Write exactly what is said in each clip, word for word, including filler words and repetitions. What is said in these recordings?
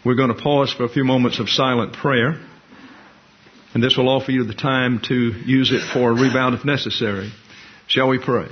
We're going to pause for a few moments of silent prayer, and this will offer you the time to use it for a rebound if necessary. Shall we pray?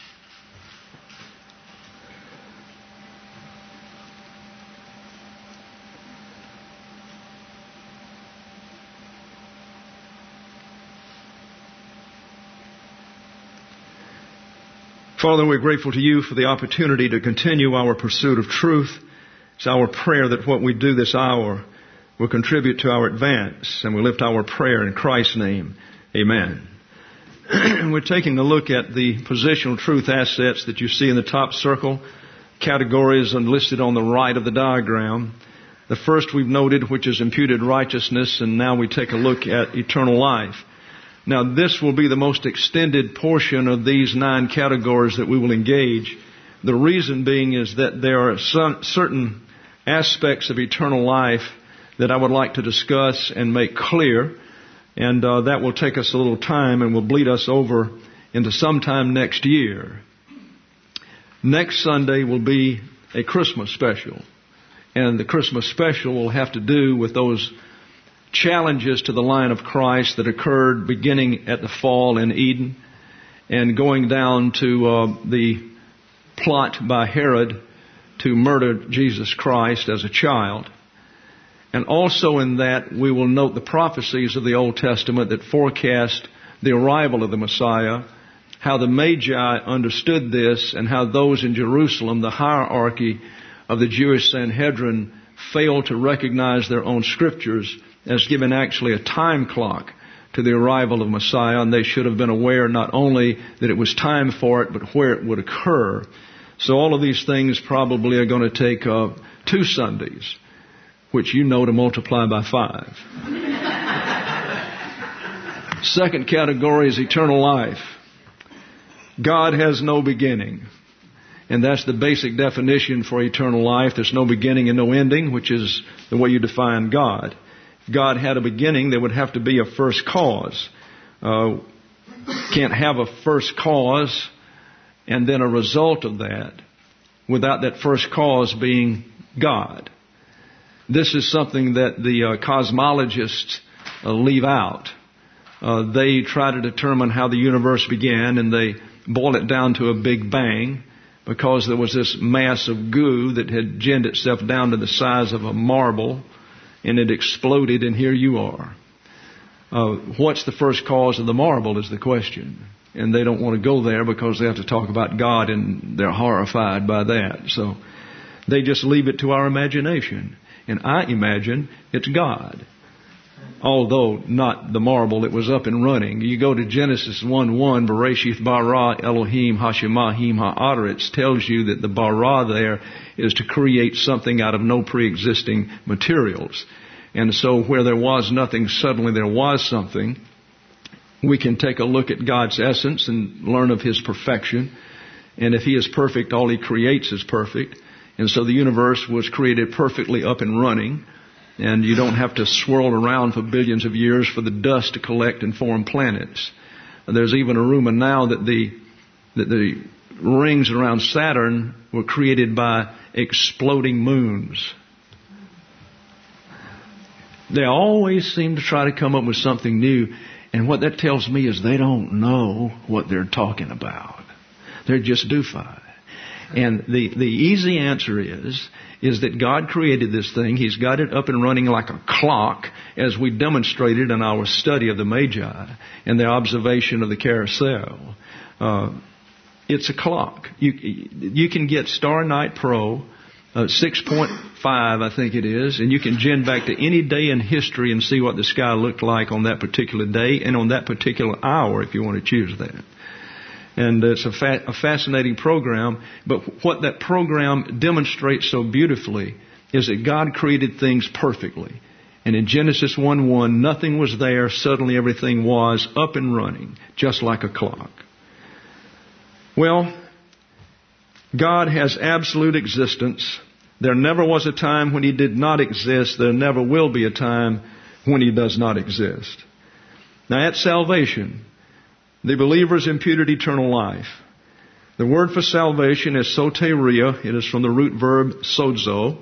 Father, we're grateful to you for the opportunity to continue our pursuit of truth. It's our prayer that what we do this hour will contribute to our advance, and we lift our prayer in Christ's name. Amen. We're taking a look at the positional truth assets that you see in the top circle, categories listed on the right of the diagram. The first we've noted, which is imputed righteousness, and now we take a look at eternal life. Now, this will be the most extended portion of these nine categories that we will engage. The reason being is that there are some certain aspects of eternal life that I would like to discuss and make clear, and uh, that will take us a little time and will bleed us over into sometime next year. Next Sunday will be a Christmas special, and the Christmas special will have to do with those challenges to the line of Christ that occurred beginning at the fall in Eden and going down to uh, the plot by Herod to murder Jesus Christ as a child. And also in that we will note the prophecies of the Old Testament that forecast the arrival of the Messiah, how the Magi understood this, and how those in Jerusalem, the hierarchy of the Jewish Sanhedrin, failed to recognize their own scriptures as giving actually a time clock to the arrival of Messiah, and they should have been aware not only that it was time for it, but where it would occur. So all of these things probably are going to take uh, two Sundays, which you know to multiply by five. Second category is eternal life. God has no beginning. And that's the basic definition for eternal life. There's no beginning and no ending, which is the way you define God. If God had a beginning, there would have to be a first cause. Uh, can't have a first cause and then a result of that without that first cause being God. This is something that the uh, cosmologists uh, leave out. Uh, they try to determine how the universe began, and they boil it down to a big bang because there was this mass of goo that had ginned itself down to the size of a marble, and it exploded, and here you are. Uh, what's the first cause of the marble is the question. And they don't want to go there because they have to talk about God, and they're horrified by that. So they just leave it to our imagination. And I imagine it's God. Although not the marble that was up and running. You go to Genesis one one, Bereshith bara Elohim hashemahim ha'aretz, tells you that the bara there is to create something out of no pre-existing materials. And so where there was nothing, suddenly there was something. We can take a look at God's essence and learn of His perfection. And if He is perfect, all He creates is perfect. And so the universe was created perfectly up and running. And you don't have to swirl around for billions of years for the dust to collect and form planets. There's even a rumor now that the that the rings around Saturn were created by exploding moons. They always seem to try to come up with something new. And what that tells me is they don't know what they're talking about. They're just doofi. And the, the easy answer is, is that God created this thing. He's got it up and running like a clock, as we demonstrated in our study of the Magi and their observation of the carousel. Uh, it's a clock. You, you can get Star Night Pro, uh, six point five, I think it is, and you can gin back to any day in history and see what the sky looked like on that particular day and on that particular hour, if you want to choose that. And it's a, fa- a fascinating program. But what that program demonstrates so beautifully is that God created things perfectly. And in Genesis one one, nothing was there. Suddenly everything was up and running, just like a clock. Well, God has absolute existence. There never was a time when He did not exist. There never will be a time when He does not exist. Now, at salvation, the believer is imputed eternal life. The word for salvation is soteria. It is from the root verb sozo,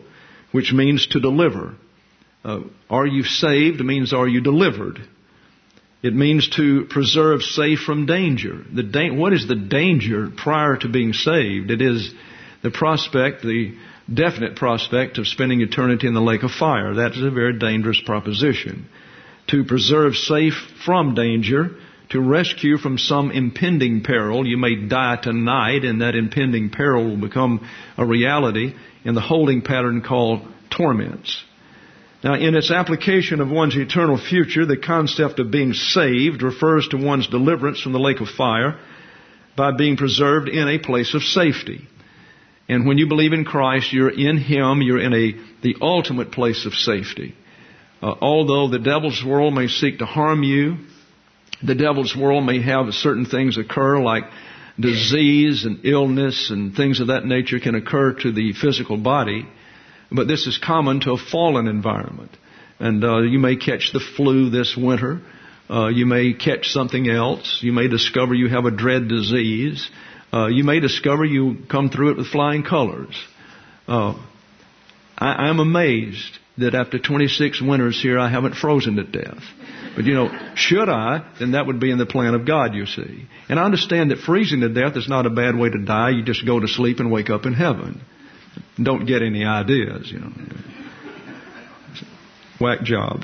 which means to deliver. Uh, are you saved means are you delivered? It means to preserve safe from danger. The da- what is the danger prior to being saved? It is the prospect, the definite prospect of spending eternity in the lake of fire. That is a very dangerous proposition. To preserve safe from danger, to rescue from some impending peril. You may die tonight and that impending peril will become a reality in the holding pattern called torments. Now, in its application of one's eternal future, the concept of being saved refers to one's deliverance from the lake of fire by being preserved in a place of safety. And when you believe in Christ, you're in Him, you're in a the ultimate place of safety. Uh, although the devil's world may seek to harm you, the devil's world may have certain things occur like disease and illness and things of that nature can occur to the physical body. But this is common to a fallen environment. And uh, you may catch the flu this winter. Uh, you may catch something else. You may discover you have a dread disease. Uh, you may discover you come through it with flying colors. Uh, I, I'm amazed that after twenty-six winters here, I haven't frozen to death. But, you know, should I, then that would be in the plan of God, you see. And I understand that freezing to death is not a bad way to die. You just go to sleep and wake up in heaven. Don't get any ideas, you know. Whack jobs.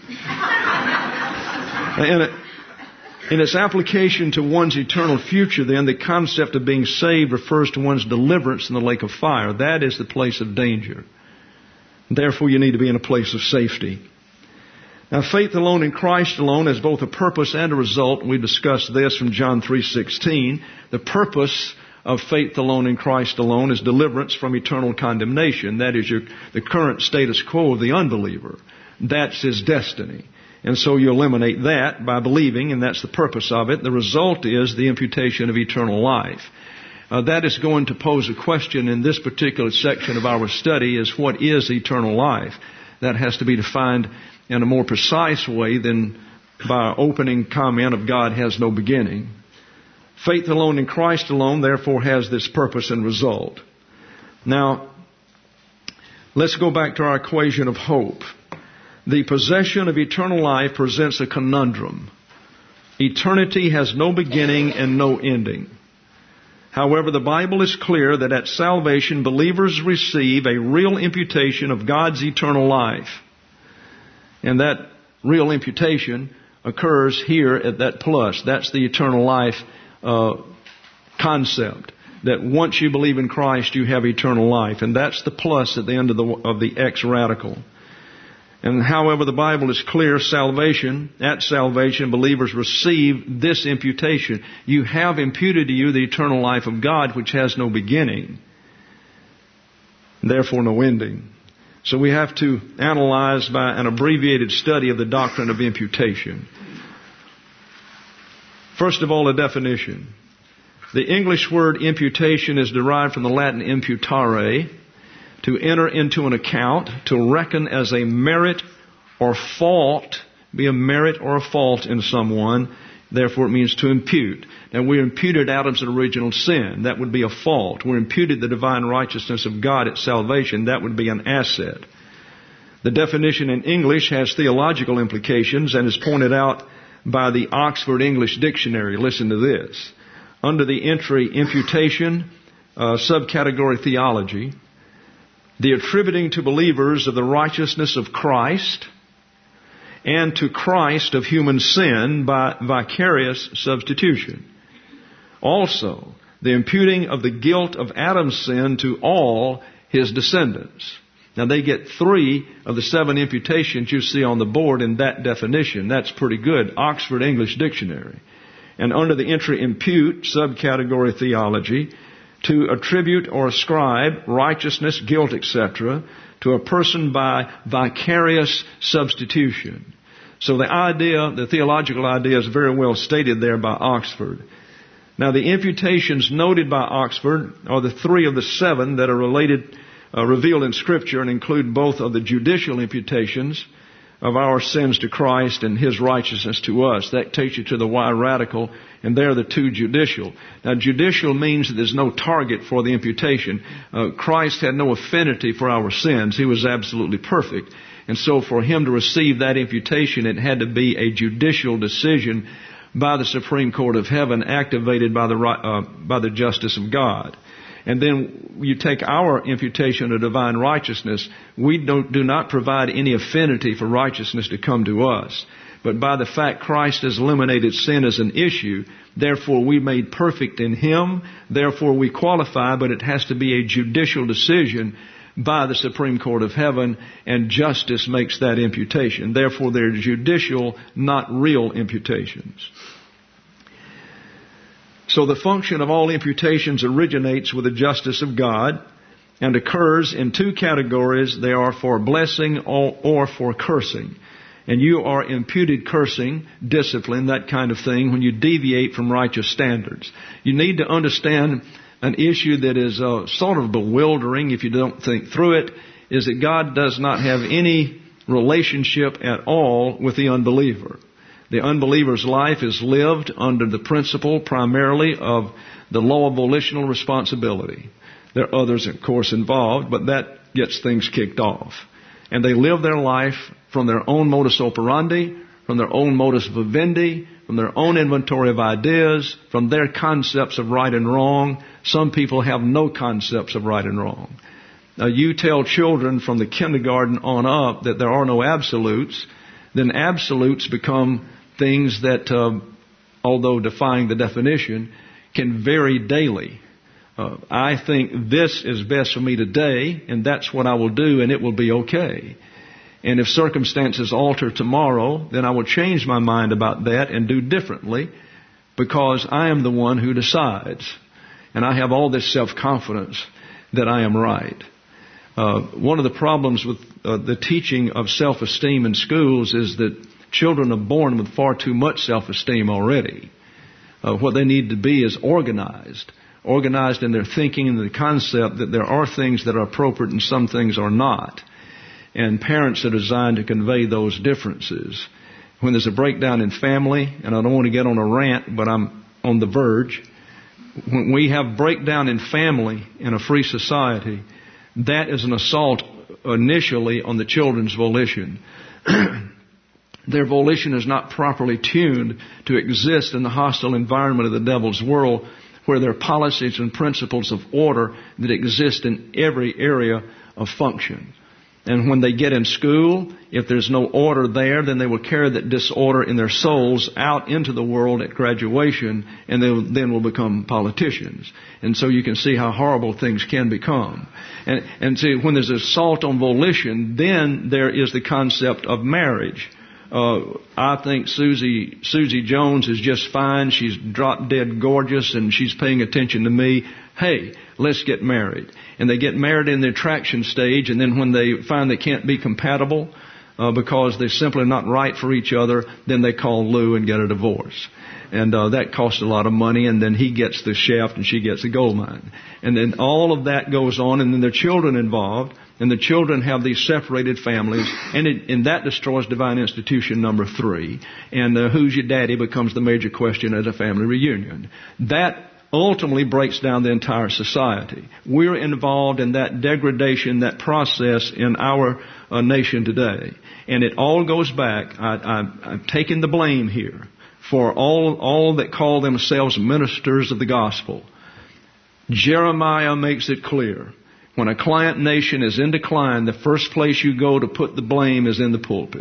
In, it, in its application to one's eternal future, then, the concept of being saved refers to one's deliverance in the lake of fire. That is the place of danger. Therefore, you need to be in a place of safety. Now, faith alone in Christ alone has both a purpose and a result. We discussed this from John three sixteen. The purpose of faith alone in Christ alone is deliverance from eternal condemnation. That is your, the current status quo of the unbeliever. That's his destiny. And so you eliminate that by believing, and that's the purpose of it. The result is the imputation of eternal life. Uh, that is going to pose a question in this particular section of our study is what is eternal life? That has to be defined in a more precise way than by our opening comment of God has no beginning. Faith alone in Christ alone, therefore, has this purpose and result. Now, let's go back to our equation of hope. The possession of eternal life presents a conundrum. Eternity has no beginning and no ending. However, the Bible is clear that at salvation, believers receive a real imputation of God's eternal life. And that real imputation occurs here at that plus. That's the eternal life uh, concept. That once you believe in Christ, you have eternal life. And that's the plus at the end of the, of the X radical. And however, the Bible is clear, salvation, at salvation, believers receive this imputation. You have imputed to you the eternal life of God, which has no beginning, therefore no ending. So we have to analyze by an abbreviated study of the doctrine of imputation. First of all, a definition. The English word imputation is derived from the Latin imputare, to enter into an account, to reckon as a merit or fault, be a merit or a fault in someone. Therefore, it means to impute. Now, we're imputed Adam's original sin. That would be a fault. We're imputed the divine righteousness of God at salvation. That would be an asset. The definition in English has theological implications and is pointed out by the Oxford English Dictionary. Listen to this. Under the entry imputation, uh, subcategory theology, the attributing to believers of the righteousness of Christ and to Christ of human sin by vicarious substitution. Also, the imputing of the guilt of Adam's sin to all his descendants. Now, they get three of the seven imputations you see on the board in that definition. That's pretty good. Oxford English Dictionary. And under the entry impute, subcategory theology, to attribute or ascribe righteousness, guilt, et cetera, to a person by vicarious substitution. So the idea, the theological idea is very well stated there by Oxford. Now, the imputations noted by Oxford are the three of the seven that are related, uh, revealed in Scripture and include both of the judicial imputations, of our sins to Christ and His righteousness to us. That takes you to the Y radical, and there the two judicial. Now, judicial means that there's no target for the imputation. Uh, Christ had no affinity for our sins. He was absolutely perfect. And so for Him to receive that imputation, it had to be a judicial decision by the Supreme Court of Heaven, activated by the, uh, by the justice of God. And then you take our imputation of divine righteousness. We don't, do not provide any affinity for righteousness to come to us. But by the fact Christ has eliminated sin as an issue, therefore we made perfect in Him, therefore we qualify, but it has to be a judicial decision by the Supreme Court of Heaven, and justice makes that imputation. Therefore they're judicial, not real imputations. So the function of all imputations originates with the justice of God and occurs in two categories. They are for blessing or for cursing. And you are imputed cursing, discipline, that kind of thing, when you deviate from righteous standards. You need to understand an issue that is uh, sort of bewildering if you don't think through it, is that God does not have any relationship at all with the unbeliever. The unbeliever's life is lived under the principle primarily of the law of volitional responsibility. There are others, of course, involved, but that gets things kicked off. And they live their life from their own modus operandi, from their own modus vivendi, from their own inventory of ideas, from their concepts of right and wrong. Some people have no concepts of right and wrong. Now, you tell children from the kindergarten on up that there are no absolutes, then absolutes become things that, uh, although defying the definition, can vary daily. Uh, I think this is best for me today, and that's what I will do, and it will be okay. And if circumstances alter tomorrow, then I will change my mind about that and do differently, because I am the one who decides. And I have all this self-confidence that I am right. Uh, one of the problems with uh, the teaching of self-esteem in schools is that children are born with far too much self-esteem already. Uh, what they need to be is organized. Organized in their thinking and the concept that there are things that are appropriate and some things are not. And parents are designed to convey those differences. When there's a breakdown in family, and I don't want to get on a rant, but I'm on the verge. When we have breakdown in family in a free society, that is an assault initially on the children's volition. Their volition is not properly tuned to exist in the hostile environment of the devil's world, where there are policies and principles of order that exist in every area of function. And when they get in school, if there's no order there, then they will carry that disorder in their souls out into the world at graduation, and they then will become politicians. And so you can see how horrible things can become. And, and see, when there's assault on volition, then there is the concept of marriage. Uh, I think Susie, Susie Jones is just fine. She's drop dead gorgeous and she's paying attention to me. Hey, let's get married. And they get married in the attraction stage, and then when they find they can't be compatible uh, because they're simply not right for each other, then they call Lou and get a divorce. And uh, that costs a lot of money, and then he gets the shaft and she gets the gold mine. And then all of that goes on, and then there are children involved. And the children have these separated families, and, it, and that destroys divine institution number three. And uh, who's your daddy becomes the major question at a family reunion. That ultimately breaks down the entire society. We're involved in that degradation, that process in our uh, nation today. And it all goes back. I, I, I'm taking the blame here for all, all that call themselves ministers of the gospel. Jeremiah makes it clear. When a client nation is in decline, the first place you go to put the blame is in the pulpit.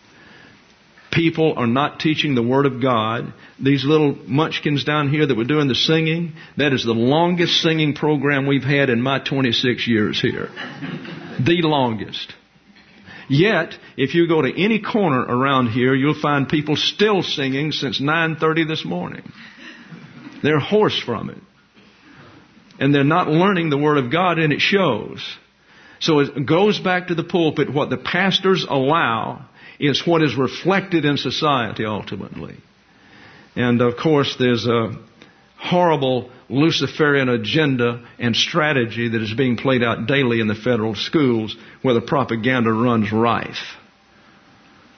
People are not teaching the Word of God. These little munchkins down here that were doing the singing, that is the longest singing program we've had in my twenty-six years here. The longest. Yet, if you go to any corner around here, you'll find people still singing since nine thirty this morning. They're hoarse from it. And they're not learning the Word of God, and it shows. So it goes back to the pulpit. What the pastors allow is what is reflected in society ultimately. And of course, there's a horrible Luciferian agenda and strategy that is being played out daily in the federal schools, where the propaganda runs rife.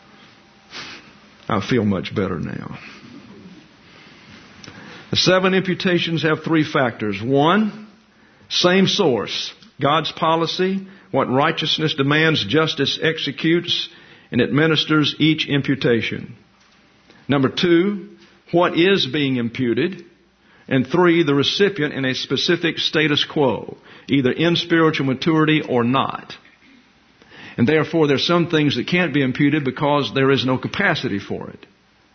I feel much better now. The seven imputations have three factors. One, same source. God's policy, what righteousness demands, justice executes and administers each imputation. Number two, what is being imputed. And three, the recipient in a specific status quo, either in spiritual maturity or not. And therefore, there's some things that can't be imputed because there is no capacity for it.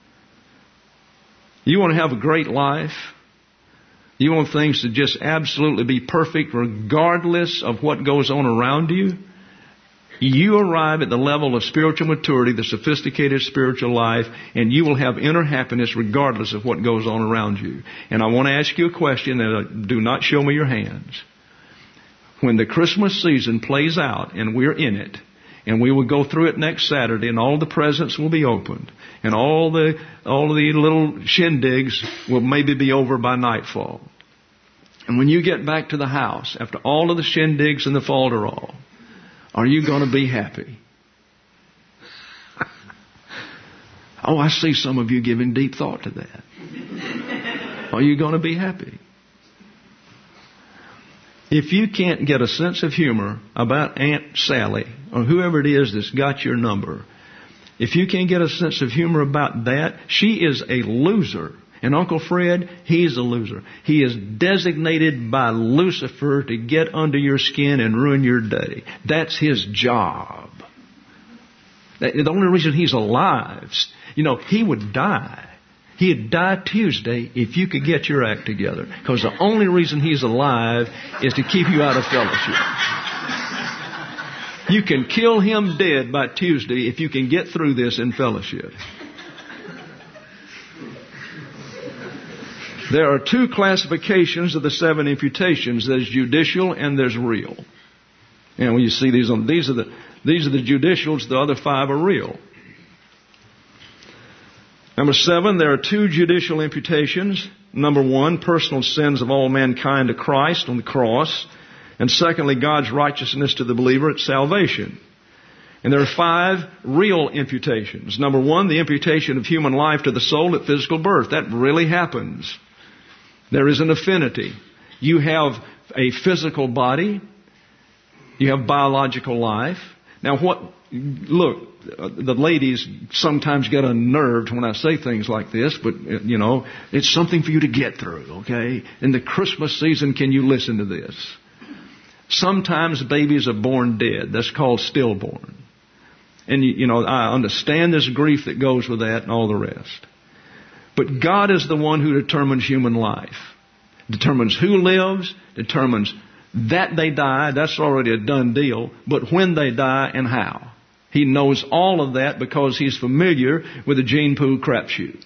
You want to have a great life? You want things to just absolutely be perfect regardless of what goes on around you? You arrive at the level of spiritual maturity, the sophisticated spiritual life, and you will have inner happiness regardless of what goes on around you. And I want to ask you a question, and do not show me your hands. When the Christmas season plays out and we're in it, and we will go through it next Saturday, and all the presents will be opened, and all the all the little shindigs will maybe be over by nightfall. And when you get back to the house, after all of the shindigs and the falderall, are you going to be happy? Oh, I see some of you giving deep thought to that. Are you going to be happy? If you can't get a sense of humor about Aunt Sally or whoever it is that's got your number, if you can't get a sense of humor about that, she is a loser. And Uncle Fred, he's a loser. He is designated by Lucifer to get under your skin and ruin your day. That's his job. The only reason he's alive, you know, he would die. He'd die Tuesday if you could get your act together. Because the only reason he's alive is to keep you out of fellowship. You can kill him dead by Tuesday if you can get through this in fellowship. There are two classifications of the seven imputations. There's judicial and there's real. And when you see these on, these are the these are the judicials. The other five are real. Number seven, there are two judicial imputations. Number one, personal sins of all mankind to Christ on the cross. And secondly, God's righteousness to the believer at salvation. And there are five real imputations. Number one, the imputation of human life to the soul at physical birth. That really happens. There is an affinity. You have a physical body. You have biological life. Now what, look, the ladies sometimes get unnerved when I say things like this, but, you know, it's something for you to get through, okay? In the Christmas season, can you listen to this? Sometimes babies are born dead. That's called stillborn. And, you know, I understand this grief that goes with that and all the rest. But God is the one who determines human life. Determines who lives, determines that they die. That's already a done deal. But when they die and how. He knows all of that because He's familiar with the gene pool crapshoot.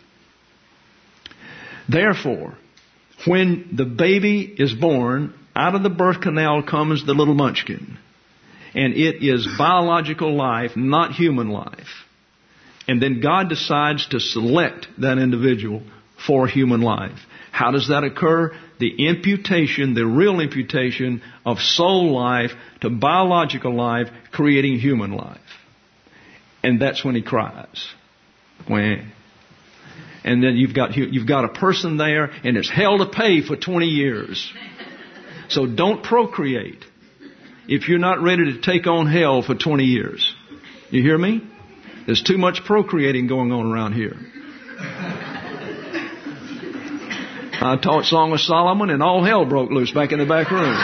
Therefore, when the baby is born, out of the birth canal comes the little munchkin. And it is biological life, not human life. And then God decides to select that individual for human life. How does that occur? The imputation, the real imputation of soul life to biological life, creating human life. And that's when He cries. When, and then you've got you've got a person there, and it's hell to pay for twenty years. So don't procreate if you're not ready to take on hell for twenty years. You hear me? There's too much procreating going on around here. I taught Song of Solomon and all hell broke loose back in the back room.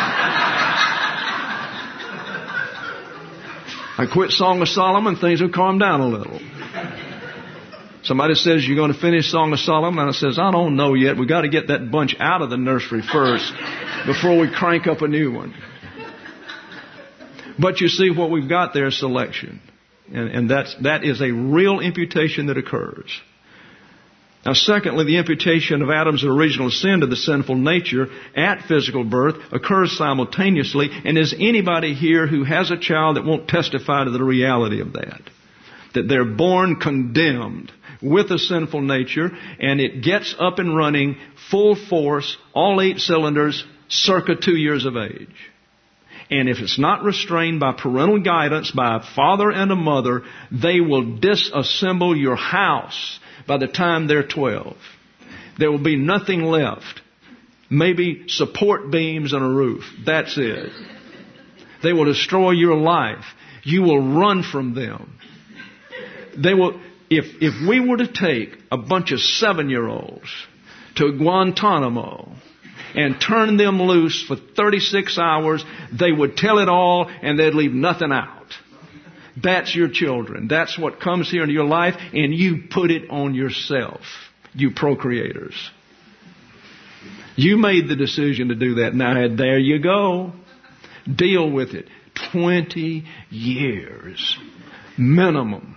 I quit Song of Solomon, things have calmed down a little. Somebody says, you're going to finish Song of Solomon? And I says, I don't know yet. We've got to get that bunch out of the nursery first before we crank up a new one. But you see, what we've got there is selection. And, and that's, that is a real imputation that occurs. Now, secondly, the imputation of Adam's original sin to the sinful nature at physical birth occurs simultaneously. And is anybody here who has a child that won't testify to the reality of that? That they're born condemned with a sinful nature, and it gets up and running full force, all eight cylinders, circa two years of age. And if it's not restrained by parental guidance, by a father and a mother, they will disassemble your house by the time they're twelve. There will be nothing left. Maybe support beams and a roof. That's it. They will destroy your life. You will run from them. They will, if, if we were to take a bunch of seven-year-olds to Guantanamo and turn them loose for thirty-six hours, they would tell it all and they'd leave nothing out. That's your children. That's what comes here into your life, and you put it on yourself, you procreators. You made the decision to do that. Now, there you go. Deal with it. Twenty years minimum.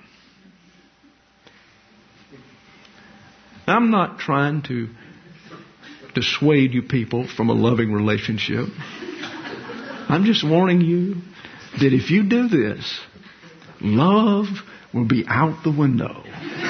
I'm not trying to dissuade you people from a loving relationship. I'm just warning you that if you do this, love will be out the window.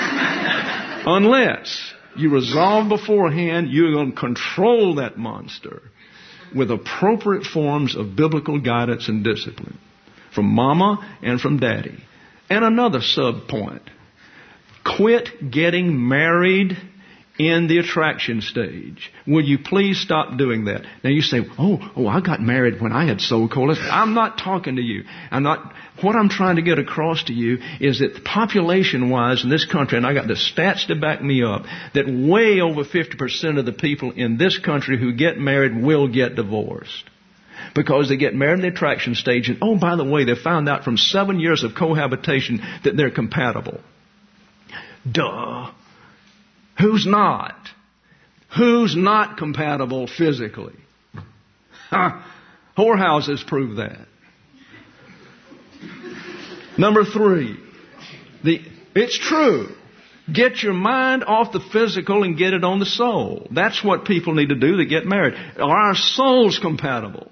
Unless you resolve beforehand you're going to control that monster with appropriate forms of biblical guidance and discipline from mama and from daddy. And another sub point. Quit getting married in the attraction stage. Will you please stop doing that? Now you say, oh, oh, I got married when I had soul coldness. I'm not talking to you. I'm not, what I'm trying to get across to you is that population-wise in this country, and I got the stats to back me up, that way over fifty percent of the people in this country who get married will get divorced. Because they get married in the attraction stage, and oh, by the way, they found out from seven years of cohabitation that they're compatible. Duh. Who's not? Who's not compatible physically? Huh. Whorehouses prove that. Number three, the, it's true. Get your mind off the physical and get it on the soul. That's what people need to do to get married. Are our souls compatible?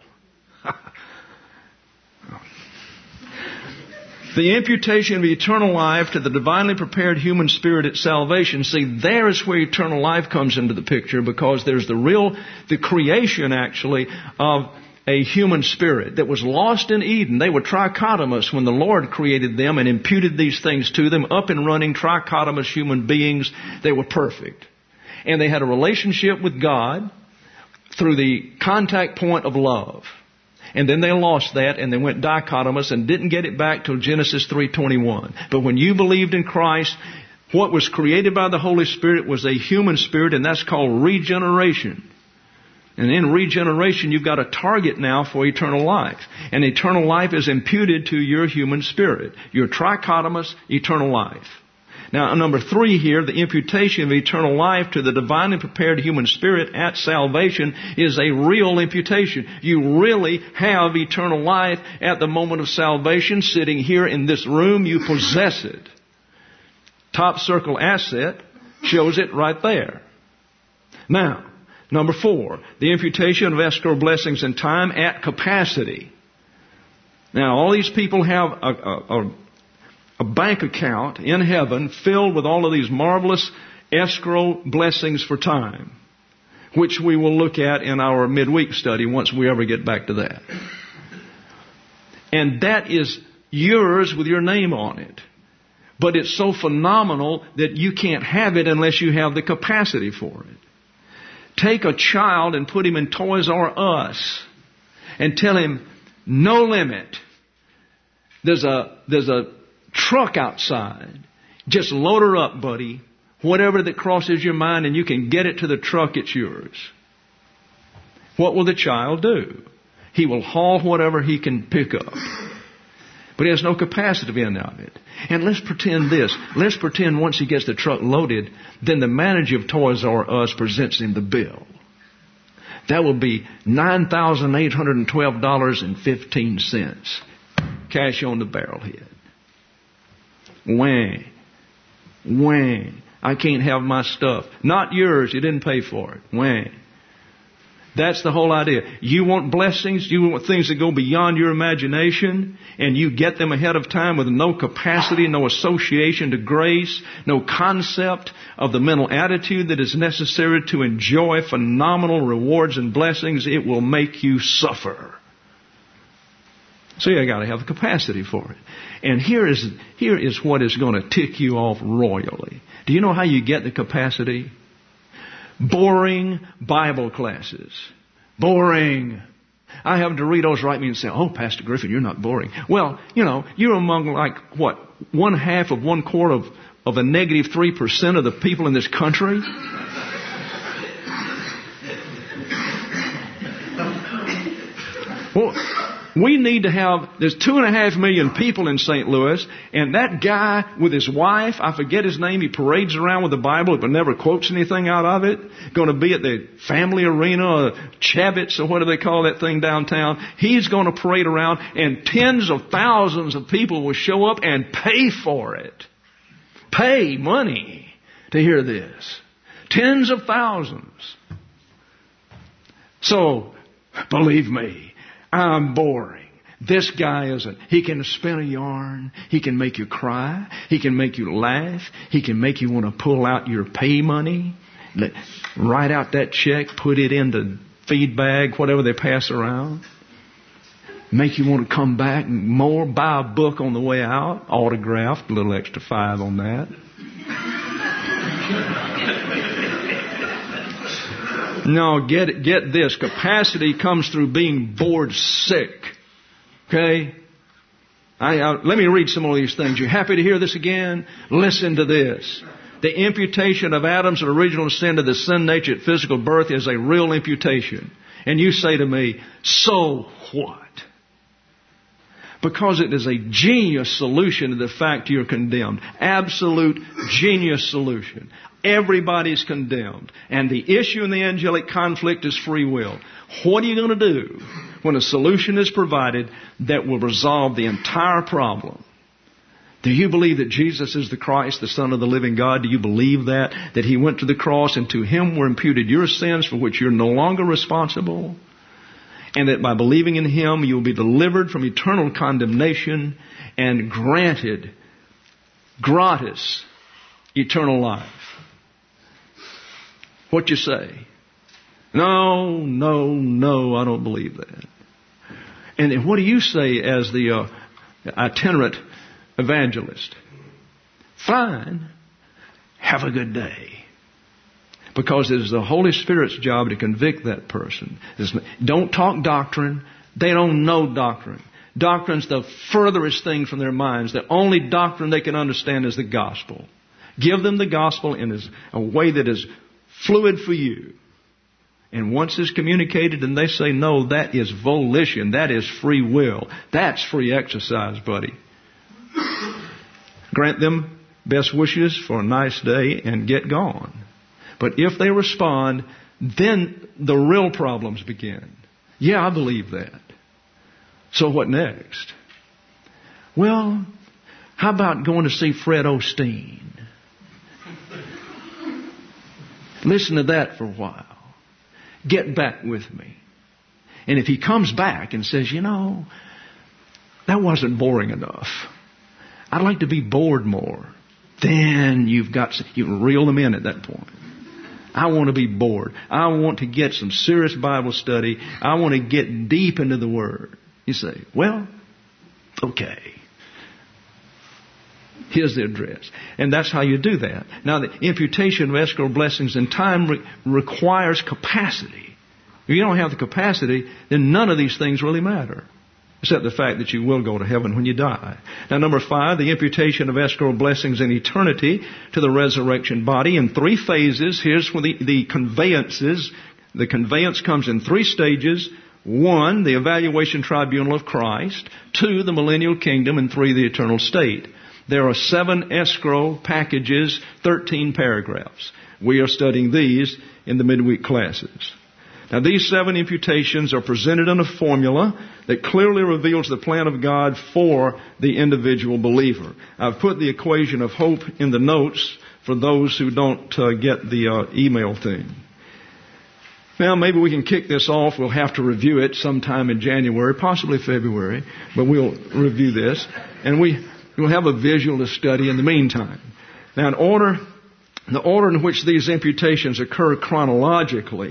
The imputation of eternal life to the divinely prepared human spirit at salvation. See, there is where eternal life comes into the picture, because there's the real, the creation actually of a human spirit that was lost in Eden. They were trichotomous when the Lord created them and imputed these things to them, up and running, trichotomous human beings. They were perfect. And they had a relationship with God through the contact point of love. And then they lost that and they went dichotomous and didn't get it back till Genesis three twenty-one. But when you believed in Christ, what was created by the Holy Spirit was a human spirit, and that's called regeneration. And in regeneration, you've got a target now for eternal life. And eternal life is imputed to your human spirit. Your trichotomous eternal life. Now, number three here, the imputation of eternal life to the divinely prepared human spirit at salvation is a real imputation. You really have eternal life at the moment of salvation. Sitting here in this room, you possess it. Top circle asset shows it right there. Now, number four, the imputation of escrow blessings in time at capacity. Now, all these people have a, a, a A bank account in heaven filled with all of these marvelous escrow blessings for time, which we will look at in our midweek study once we ever get back to that. And that is yours with your name on it. But it's so phenomenal that you can't have it unless you have the capacity for it. Take a child and put him in Toys R Us and tell him, no limit. There's a, there's a, truck outside. Just load her up, buddy. Whatever that crosses your mind and you can get it to the truck, it's yours. What will the child do? He will haul whatever he can pick up. But he has no capacity in of it. And let's pretend this. Let's pretend once he gets the truck loaded, then the manager of Toys R Us presents him the bill. That will be nine thousand eight hundred twelve dollars and fifteen cents. Cash on the barrelhead. Whang. Whang. I can't have my stuff. Not yours. You didn't pay for it. Whang. That's the whole idea. You want blessings. You want things that go beyond your imagination. And you get them ahead of time with no capacity, no association to grace, no concept of the mental attitude that is necessary to enjoy phenomenal rewards and blessings. It will make you suffer. So you got to have a capacity for it. And here is, here is what is going to tick you off royally. Do you know how you get the capacity? Boring Bible classes. Boring. I have Doritos write me and say, "Oh, Pastor Griffin, you're not boring." Well, you know, you're among like, what, one half of one quarter of, of a negative three percent of the people in this country? Well, we need to have, there's two and a half million people in Saint Louis, and that guy with his wife, I forget his name, he parades around with the Bible but never quotes anything out of it, going to be at the Family Arena or Chavits or whatever they call that thing downtown. He's going to parade around, and tens of thousands of people will show up and pay for it. Pay money to hear this. Tens of thousands. So, believe me, I'm boring. This guy isn't. He can spin a yarn. He can make you cry. He can make you laugh. He can make you want to pull out your pay money. Let, write out that check. Put it in the feed bag, whatever they pass around. Make you want to come back and more. Buy a book on the way out. Autographed. A little extra five on that. No, get it, get this. Capacity comes through being bored sick. Okay? I, I, let me read some of these things. You happy to hear this again? Listen to this. The imputation of Adam's original sin to the sin nature at physical birth is a real imputation. And you say to me, so what? Because it is a genius solution to the fact you're condemned. Absolute genius solution. Everybody's condemned. And the issue in the angelic conflict is free will. What are you going to do when a solution is provided that will resolve the entire problem? Do you believe that Jesus is the Christ, the Son of the living God? Do you believe that? That He went to the cross and to Him were imputed your sins for which you're no longer responsible? And that by believing in Him, you'll be delivered from eternal condemnation and granted gratis eternal life. What you say? No, no, no, I don't believe that. And what do you say as the uh, itinerant evangelist? Fine. Have a good day. Because it is the Holy Spirit's job to convict that person. Don't talk doctrine. They don't know doctrine. Doctrine's the furthest thing from their minds. The only doctrine they can understand is the gospel. Give them the gospel in a way that is fluid for you. And once it's communicated and they say no, that is volition. That is free will. That's free exercise, buddy. Grant them best wishes for a nice day and get gone. But if they respond, then the real problems begin. Yeah, I believe that. So what next? Well, how about going to see Fred Osteen? Listen to that for a while. Get back with me. And if he comes back and says, you know, that wasn't boring enough. I'd like to be bored more. Then you've got, you can reel them in at that point. I want to be bored. I want to get some serious Bible study. I want to get deep into the Word. You say, well, okay. Here's the address. And that's how you do that. Now, the imputation of escrow blessings in time re- requires capacity. If you don't have the capacity, then none of these things really matter. Except the fact that you will go to heaven when you die. Now, number five, the imputation of escrow blessings in eternity to the resurrection body in three phases. Here's where the, the conveyances. The conveyance comes in three stages. One, the evaluation tribunal of Christ. Two, the millennial kingdom. And three, the eternal state. There are seven escrow packages, thirteen paragraphs. We are studying these in the midweek classes. Now, these seven imputations are presented in a formula that clearly reveals the plan of God for the individual believer. I've put the equation of hope in the notes for those who don't uh, get the uh, email thing. Now, maybe we can kick this off. We'll have to review it sometime in January, possibly February, but we'll review this. And we... We'll have a visual to study in the meantime. Now, in order, the order in which these imputations occur chronologically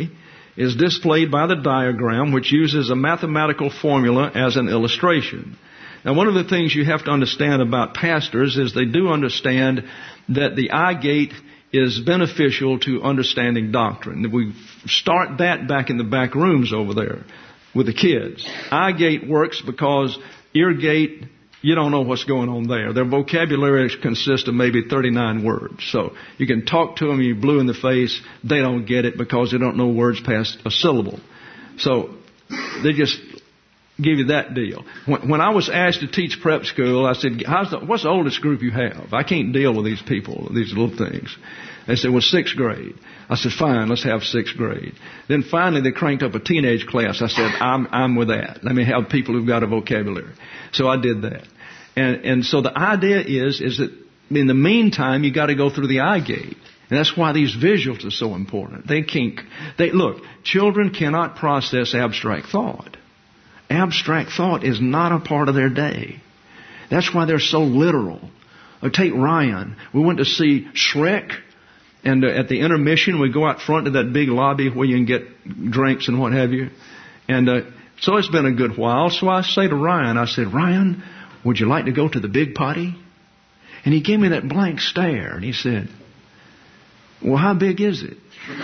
is displayed by the diagram, which uses a mathematical formula as an illustration. Now, one of the things you have to understand about pastors is they do understand that the eye gate is beneficial to understanding doctrine. We start that back in the back rooms over there with the kids. Eye gate works because ear gate, you don't know what's going on there. Their vocabulary consists of maybe thirty-nine words. So you can talk to them, you blue in the face, they don't get it because they don't know words past a syllable. So they just give you that deal. When, when I was asked to teach prep school, I said, How's the, what's the oldest group you have? I can't deal with these people, these little things. They said, well, sixth grade. I said, fine, let's have sixth grade. Then finally they cranked up a teenage class. I said, I'm, I'm with that. Let me have people who've got a vocabulary. So I did that. And, and so the idea is, is that in the meantime, you got to go through the eye gate. And that's why these visuals are so important. They can't, they, look, children cannot process abstract thought. Abstract thought is not a part of their day. That's why they're so literal. Or take Ryan. We went to see Shrek, and uh, at the intermission we go out front to that big lobby where you can get drinks and what have you. And uh, so it's been a good while. So I say to Ryan, I said, Ryan, would you like to go to the big potty? And he gave me that blank stare, and he said, well, how big is it?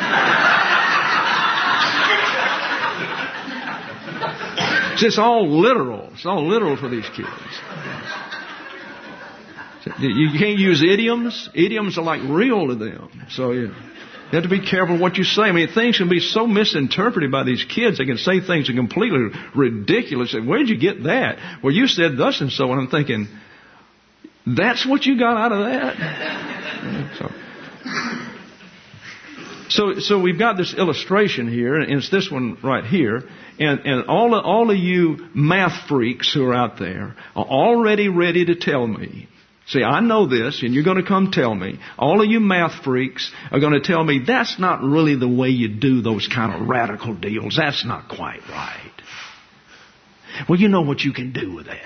It's all literal. It's all literal for these kids. You can't use idioms. Idioms are like real to them. So you have to be careful what you say. I mean, things can be so misinterpreted by these kids. They can say things that are completely ridiculous. Where'd you get that? Well, you said thus and so. And I'm thinking, that's what you got out of that? So, so, so we've got this illustration here, and it's this one right here. And, and all, of, all of you math freaks who are out there are already ready to tell me. See, I know this, and you're going to come tell me. All of you math freaks are going to tell me that's not really the way you do those kind of radical deals. That's not quite right. Well, you know what you can do with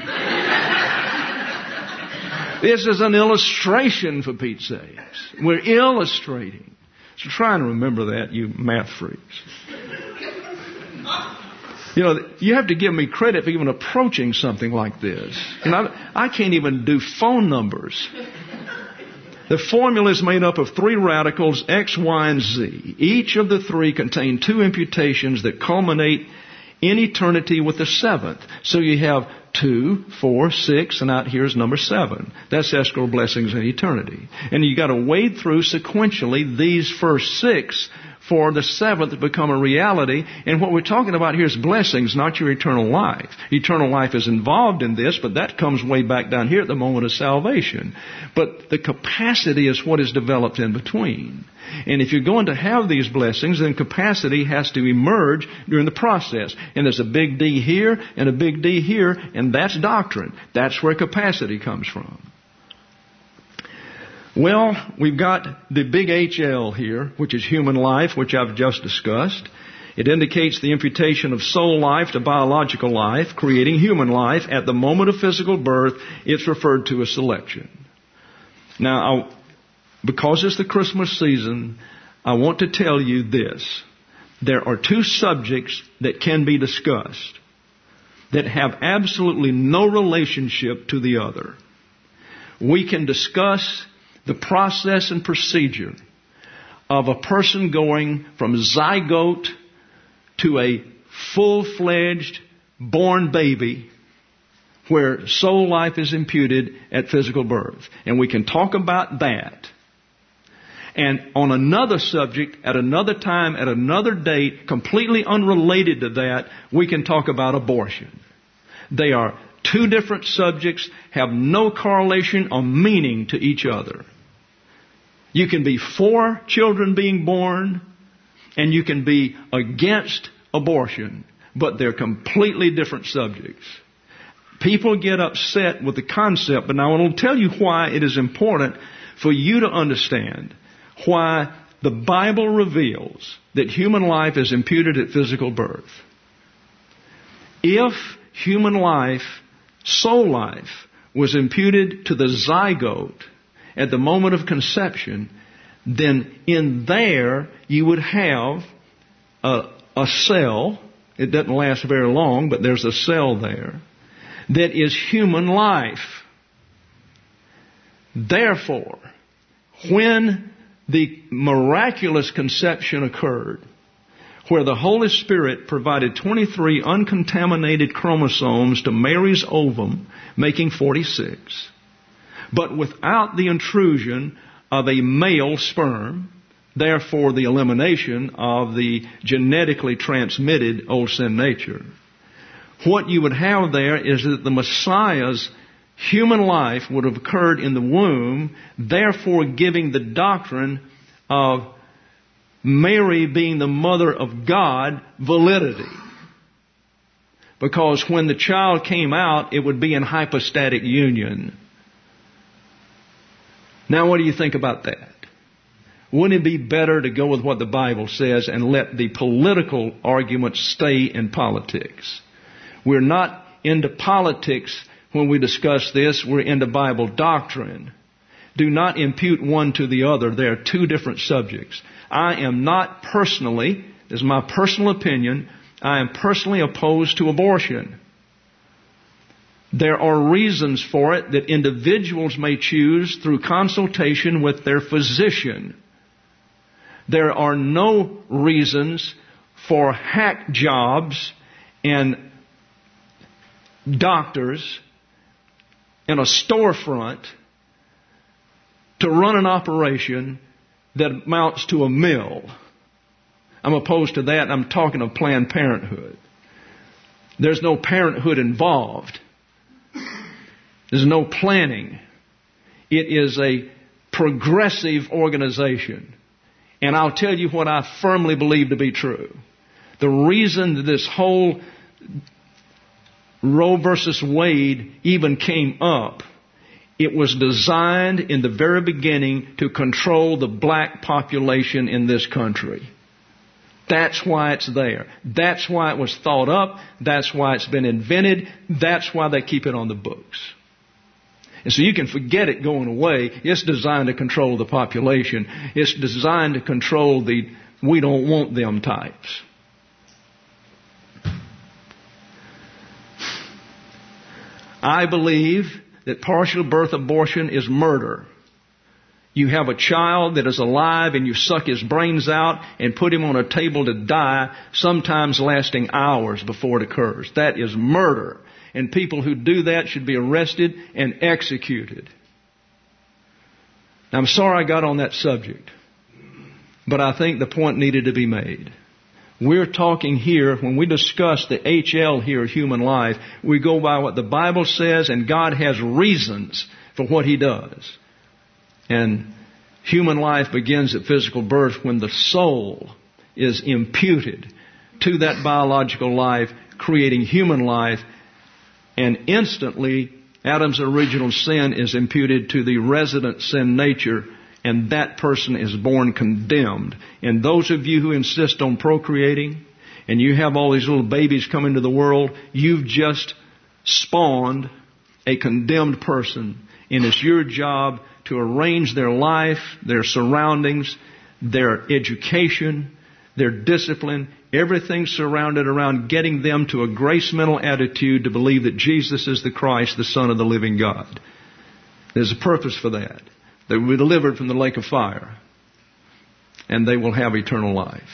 that. This is an illustration, for Pete's sakes. We're illustrating. So try and remember that, you math freaks. You know, you have to give me credit for even approaching something like this. And I, I can't even do phone numbers. The formula is made up of three radicals, X, Y, and Z. Each of the three contain two imputations that culminate in eternity with the seventh. So you have two, four, six, and out here is number seven. That's escrow blessings in eternity. And you got to wade through sequentially these first six for the seventh to become a reality. And what we're talking about here is blessings, not your eternal life. Eternal life is involved in this, but that comes way back down here at the moment of salvation. But the capacity is what is developed in between. And if you're going to have these blessings, then capacity has to emerge during the process. And there's a big D here and a big D here, and that's doctrine. That's where capacity comes from. Well, we've got the big H L here, which is human life, which I've just discussed. It indicates the imputation of soul life to biological life, creating human life. At the moment of physical birth, it's referred to as selection. Now, I'll, because it's the Christmas season, I want to tell you this. There are two subjects that can be discussed that have absolutely no relationship to the other. We can discuss the process and procedure of a person going from zygote to a full-fledged born baby where soul life is imputed at physical birth. And we can talk about that. And on another subject, at another time, at another date, completely unrelated to that, we can talk about abortion. They are two different subjects, have no correlation or meaning to each other. You can be for children being born, and you can be against abortion, but they're completely different subjects. People get upset with the concept, but now I want to tell you why it is important for you to understand why the Bible reveals that human life is imputed at physical birth. If human life, soul life, was imputed to the zygote at the moment of conception, then in there you would have a, a cell. It doesn't last very long, but there's a cell there that is human life. Therefore, when the miraculous conception occurred, where the Holy Spirit provided twenty-three uncontaminated chromosomes to Mary's ovum, making forty-six, but without the intrusion of a male sperm, therefore the elimination of the genetically transmitted old sin nature, what you would have there is that the Messiah's human life would have occurred in the womb, therefore giving the doctrine of Mary being the mother of God validity. Because when the child came out, it would be in hypostatic union. Now what do you think about that? Wouldn't it be better to go with what the Bible says and let the political arguments stay in politics? We're not into politics when we discuss this. We're into Bible doctrine. Do not impute one to the other. They are two different subjects. I am not personally, this is my personal opinion, I am personally opposed to abortion. There are reasons for it that individuals may choose through consultation with their physician. There are no reasons for hack jobs and doctors in a storefront to run an operation that amounts to a mill. I'm opposed to that. I'm talking of Planned Parenthood. There's no parenthood involved. There's no planning. It is a progressive organization. And I'll tell you what I firmly believe to be true. The reason that this whole Roe versus Wade even came up, it was designed in the very beginning to control the black population in this country. That's why it's there. That's why it was thought up. That's why it's been invented. That's why they keep it on the books. And so you can forget it going away. It's designed to control the population. It's designed to control the we don't want them types. I believe that partial birth abortion is murder. You have a child that is alive and you suck his brains out and put him on a table to die, sometimes lasting hours before it occurs. That is murder. And people who do that should be arrested and executed. I'm sorry I got on that subject, but I think the point needed to be made. We're talking here, when we discuss the H L here, human life, we go by what the Bible says, and God has reasons for what He does. And human life begins at physical birth when the soul is imputed to that biological life, creating human life. And instantly, Adam's original sin is imputed to the resident sin nature, and that person is born condemned. And those of you who insist on procreating, and you have all these little babies come into the world, you've just spawned a condemned person. And it's your job to arrange their life, their surroundings, their education, their discipline, everything surrounded around getting them to a grace mental attitude to believe that Jesus is the Christ, the Son of the living God. There's a purpose for that. They will be delivered from the lake of fire, and they will have eternal life.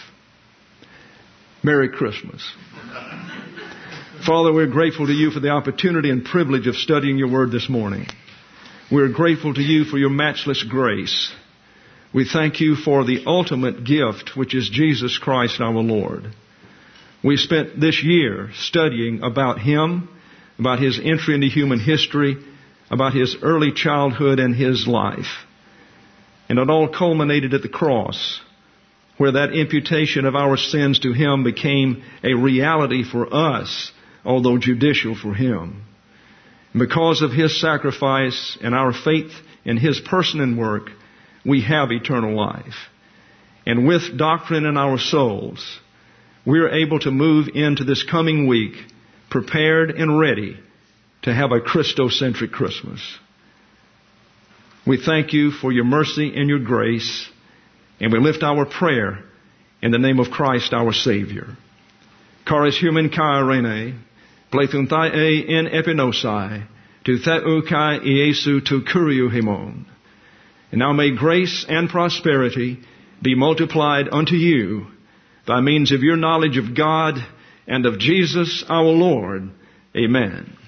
Merry Christmas. Father, we're grateful to You for the opportunity and privilege of studying Your Word this morning. We're grateful to You for Your matchless grace. We thank You for the ultimate gift, which is Jesus Christ our Lord. We spent this year studying about Him, about His entry into human history, about His early childhood and His life. And it all culminated at the cross, where that imputation of our sins to Him became a reality for us, although judicial for Him. And because of His sacrifice and our faith in His person and work, we have eternal life. And with doctrine in our souls, we're able to move into this coming week prepared and ready to have a Christocentric Christmas. We thank You for Your mercy and Your grace, and we lift our prayer in the name of Christ our Savior. Charis human kai rene, plethun thai e in epinosai, to theu kai Iesu to kuriu himon. And now may grace and prosperity be multiplied unto you by means of your knowledge of God and of Jesus our Lord. Amen.